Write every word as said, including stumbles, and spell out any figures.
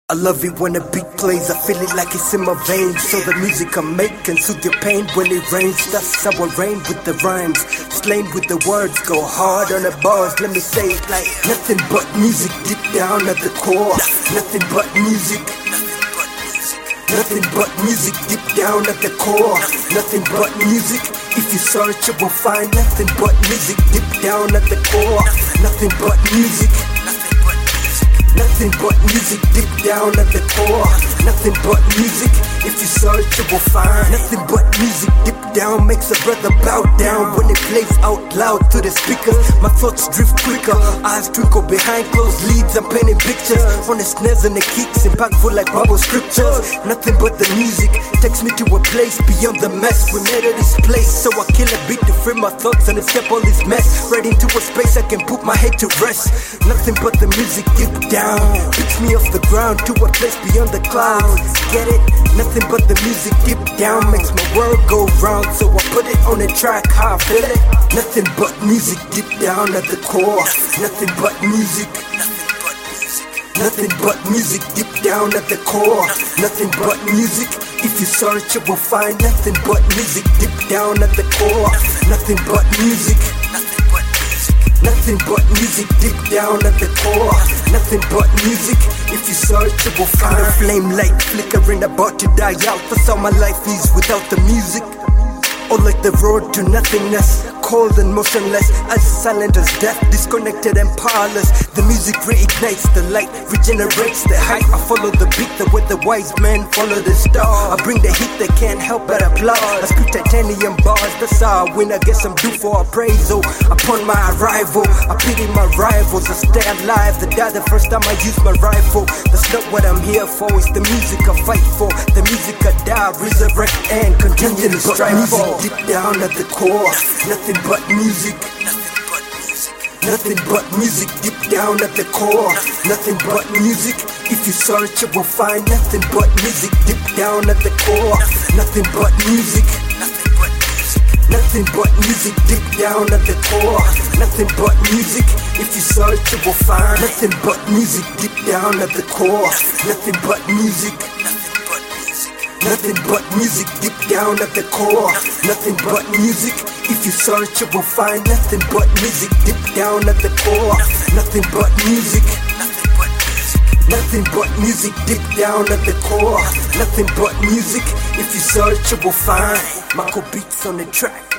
I love it when the beat plays, I feel it like it's in my veins. So the music I make can soothe your pain when it rains. That's how I rain with the rhymes, slain with the words, go hard on the bars. Let me say it like nothing but music deep down at the core. Nothing but music. Nothing but music deep down at the core. Nothing but music. If you search you will find nothing but music deep down at the core. Nothing but music. Nothing but music deep down at the core. Nothing but music. If you search you will find nothing but music deep down. Makes a brother bow down when it plays out loud to the speakers. My thoughts drift quicker, eyes twinkle behind closed lids. I'm painting pictures on the snares and the kicks, impactful like Bible scriptures. Nothing but the music takes me to a place beyond the mess. We made of this place, so I kill a beat to free my thoughts and escape all this mess. Right into a space I can put my head to rest. Nothing but the music deep down picks me off the ground to a place beyond the clouds. Get it? Nothing but the music deep down makes my world go round, so I put it on the track how I feel it. Nothing but music deep down at the core. Nothing but music. Nothing but music deep down at the core. Nothing but music. If you search you will find nothing but music deep down at the core. Nothing but music. Nothing but music deep down at the core. Nothing but music. If you search you will find a flame light flickering about to die out. That's how my life is without the music. Or like the road to nothingness, cold and motionless, as silent as death, disconnected and powerless. The music reignites the light, regenerates the height. I follow the beat, the way the wise men follow the star. I bring the heat, they can't help but applaud. I spit titanium bars, that's how I win. I guess I'm due for appraisal. Upon my arrival, I pity my rivals. I stay alive, they die the first time I use my rifle. That's not what I'm here for, it's the music I fight for. The music I die, resurrect and continue to strive for. Deep down at the core, nothing but music. Nothing but music deep down at the core. Nothing but music. If you search you will find nothing but music deep down at the core. Nothing but music. Nothing but music deep down at the core. Nothing but music. If you search you will find nothing but music deep down at the core. Nothing but music. Nothing but music deep down at the core. Nothing but music. If you search you will find nothing but music deep down at the core. Nothing but music. Nothing but music deep down at the core. Nothing but music. If you search you will find Marco Beats on the track.